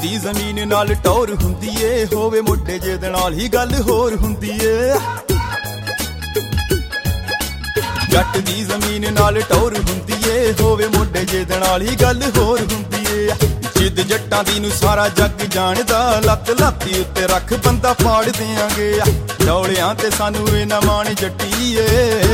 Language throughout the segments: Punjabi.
ਦੀ ਜ਼ਮੀਨ ਨਾਲ ਟੌਰ ਹੁੰਦੀ ਏ, ਹੋਵੇ ਮੋਢੇ ਜੇ ਦੇ ਨਾਲ ਹੀ ਗੱਲ ਹੋਰ ਹੁੰਦੀ ਏ। ਜੱਟ ਦੀ ਜ਼ਮੀਨ ਨਾਲ ਟੌਰ ਹੁੰਦੀ ਏ, ਹੋਵੇ ਮੋਢੇ ਜੇ ਦੇ ਨਾਲ ਹੀ ਗੱਲ ਹੋਰ ਹੁੰਦੀ ਏ। ਜਿੱਦ ਜੱਟਾਂ ਦੀ ਨੂੰ ਸਾਰਾ ਜੱਗ ਜਾਣਦਾ, ਲੱਤ ਲਾਤੀ ਉੱਤੇ ਰੱਖ ਬੰਦਾ ਪਾੜ ਦਿਆਂਗੇ। ਡੌਲਿਆਂ ਤੇ ਸਾਨੂੰ ਇਹ ਨਾ ਮਾਣ ਜੱਟੀਏ,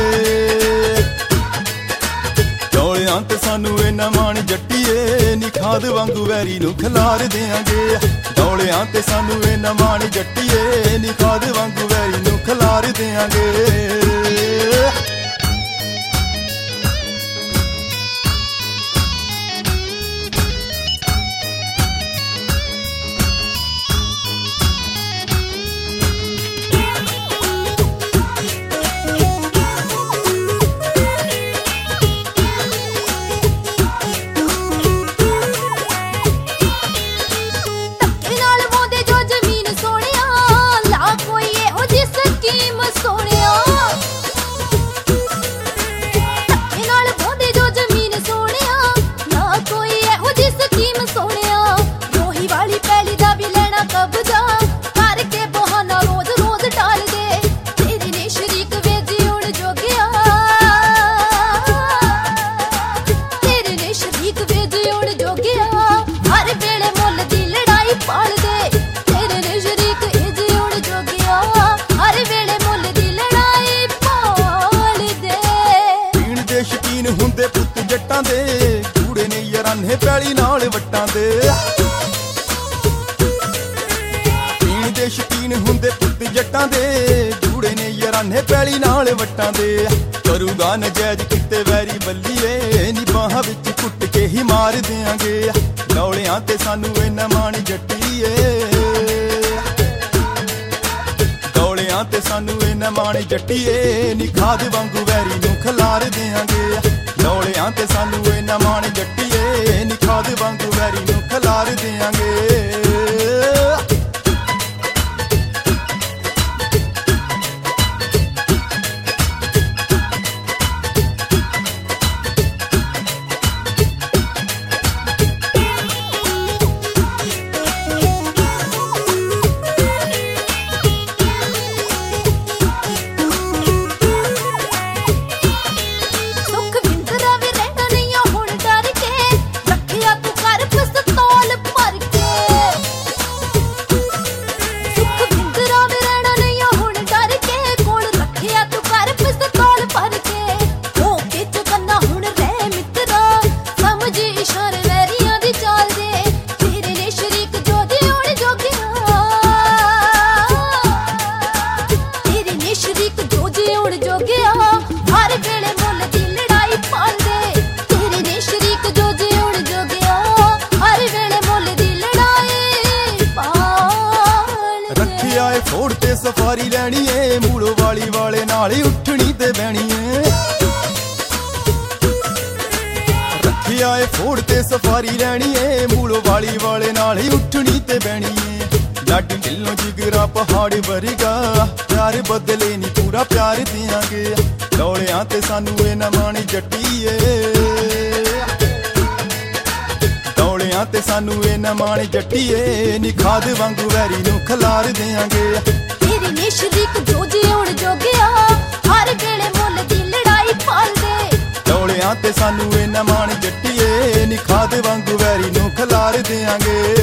ਡੌਲਿਆਂ ਤੇ ਸਾਨੂੰ ਇਹ ਨਾ ਮਾਣ ਜੱਟੀਏ। ਨੀ ਖਾਦ ਵਾਂਗੂ ਵੈਰੀ ਨੂੰ ਖਿਲਾਰ ਦਿਆਂਗੇ। ਡੌਲਿਆਂ ਤੇ ਸਾਨੂੰ ਇਹ ਨਾ ਮਾਣ ਜੱਟੀਏ, ਨੀ ਖਾਦ ਵਾਂਗੂ ਵੈਰੀ ਨੂੰ ਖਿਲਾਰ ਦਿਆਂਗੇ। ਹੁੰਦੇ ਪੁੱਤ ਜੱਟਾਂ ਦੇ, ਕੂੜੇ ਨੇ ਯਾਰਾਨੇ ਪੈਲੀ ਨਾਲ ਵੱਟਾਂ ਦੇ। ਪੀਣ ਦੇ ਸ਼ਕੀਨ ਹੁੰਦੇ ਪੁੱਤ ਜੱਟਾਂ ਦੇ, ਕੂੜੇ ਨੇ ਯਾਰਾਨੇ ਪੈਲੀ ਨਾਲ ਵੱਟਾਂ ਦੇ। ਕਰੂਗਾ ਨਜਾਇਜ਼ ਕਿਤੇ ਵੈਰੀ ਬੱਲੀਏ, ਨੀ ਬਾਹਾਂ ਵਿੱਚ ਕੁੱਟ ਕੇ ਹੀ ਮਾਰ ਦਿਆਂਗੇ। ਡੌਲਿਆਂ ਤੇ ਸਾਨੂੰ ਇਹਨਾਂ ਮਾਣ ਜੱਟੀਏ, ਡੌਲਿਆਂ ਤੇ ਸਾਨੂੰ ਇਹਨਾਂ ਮਾਣ ਜੱਟੀਏ। ਨੀ ਖਾਦ ਵਾਂਗੂ ਵੈਰੀ ਨੂੰ ਖਿਲਾਰ ਦਿਆਂਗੇ। ਡੌਲਿਆਂ ਤੇ ਸਾਨੂੰ ਇਹਨਾਂ ਮਾਣ ਜੱਟੀਏ, ਨੀ ਖਾਦ ਵਾਂਗੂ ਵੈਰੀ ਨੂੰ ਖਿਲਾਰ ਦਿਆਂਗੇ। ਫੋੜ ਤੇ ਸਫਾਰੀ ਲੈਣੀ ਏ, ਮੂਲੋ ਵਾਲੀ ਵਾਲੇ ਨਾਲ ਹੀ ਉੱਠਣੀ ਤੇ ਬਹਿਣੀ ਏ। ਰੱਖਿਆ ਏ ਫੋੜ ਤੇ ਸਫਾਰੀ ਲੈਣੀ ਏ, ਮੂਲੋ ਵਾਲੀ ਵਾਲੇ ਨਾਲ ਹੀ ਉੱਠਣੀ ਤੇ ਬਹਿਣੀ ਏ। ਲੱਡ ਢਿੱਲੋਂ ਜਿਗਰਾ ਪਹਾੜ ਵਰਗਾ, ਪਿਆਰ ਬਦਲੇ ਨੀ ਪੂਰਾ ਪਿਆਰ ਦਿਆਂਗੇ। ਡੌਲਿਆਂ ਤੇ ਸਾਨੂੰ ਇਹ ਨਾ ਮਾਣ ਜੱਟੀਏ, ਡੌਲਿਆਂ ਤੇ ਸਾਨੂੰ ਇਹ ਨਾ ਮਾਣ ਜੱਟੀਏ। ਨੀ ਖਾਦ ਵਾਂਗੂ ਵੈਰੀ ਨੂੰ ਖਿਲਾਰ ਦਿਆਂਗੇ। ਤੇਰੀ ਨੇ ਸ਼ਰੀਕ ਜੋ ਜਿਉਣ ਜੋਗਿਆ, ਹਰ ਵੇਲੇ ਮੁੱਲ ਦੀ ਲੜਾਈ ਪਾਲਦੇ। ਡੌਲਿਆਂ ਤੇ ਸਾਨੂੰ ਇਹ ਨਾ ਮਾਣ ਜੱਟੀਏ, ਨੀ ਖਾਦ ਵਾਂਗੂ ਵੈਰੀ ਨੂੰ ਖਿਲਾਰ ਦਿਆਂਗੇ।